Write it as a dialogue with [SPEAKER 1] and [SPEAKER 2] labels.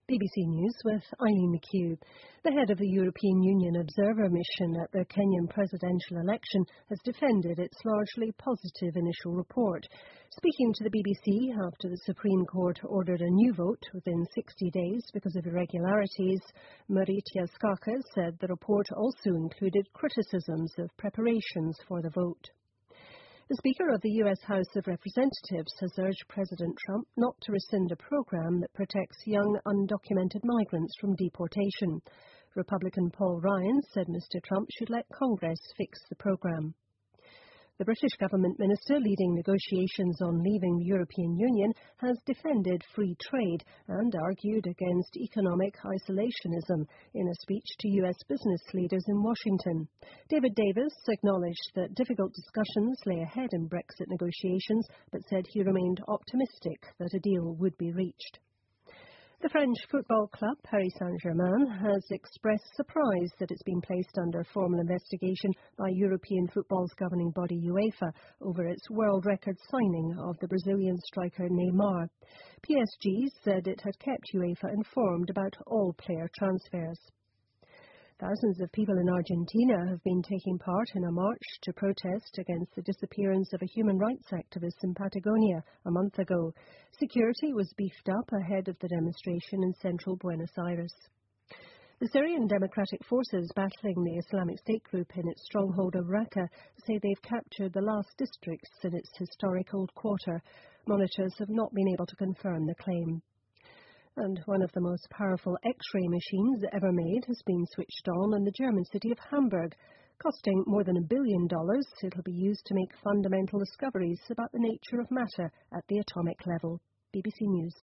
[SPEAKER 1] BBC News with Eileen McHugh. The head of the European Union Observer Mission at the Kenyan presidential election has defended its largely positive initial report. Speaking to the BBC after the Supreme Court ordered a new vote within 60 days because of irregularities, Maritia Skaka said the report also included criticisms of preparations for the vote. The Speaker of the US House of Representatives has urged President Trump not to rescind a program that protects young undocumented migrants from deportation. Republican Paul Ryan said Mr. Trump should let Congress fix the program. The British government minister leading negotiations on leaving the European Union has defended free trade and argued against economic isolationism in a speech to US business leaders in Washington. David Davis acknowledged that difficult discussions lay ahead in Brexit negotiations, but said he remained optimistic that a deal would be reached. The French football club Paris Saint-Germain has expressed surprise that it's been placed under formal investigation by European football's governing body UEFA over its world record signing of the Brazilian striker Neymar. PSG said it had kept UEFA informed about all player transfers. Thousands of people in Argentina have been taking part in a march to protest against the disappearance of a human rights activist in Patagonia a month ago. Security was beefed up ahead of the demonstration in central Buenos Aires. The Syrian Democratic Forces battling the Islamic State group in its stronghold of Raqqa say they've captured the last districts in its historic old quarter. Monitors have not been able to confirm the claim. And one of the most powerful X-ray machines ever made has been switched on in the German city of Hamburg. Costing more than $1 billion, it'll be used to make fundamental discoveries about the nature of matter at the atomic level. BBC News.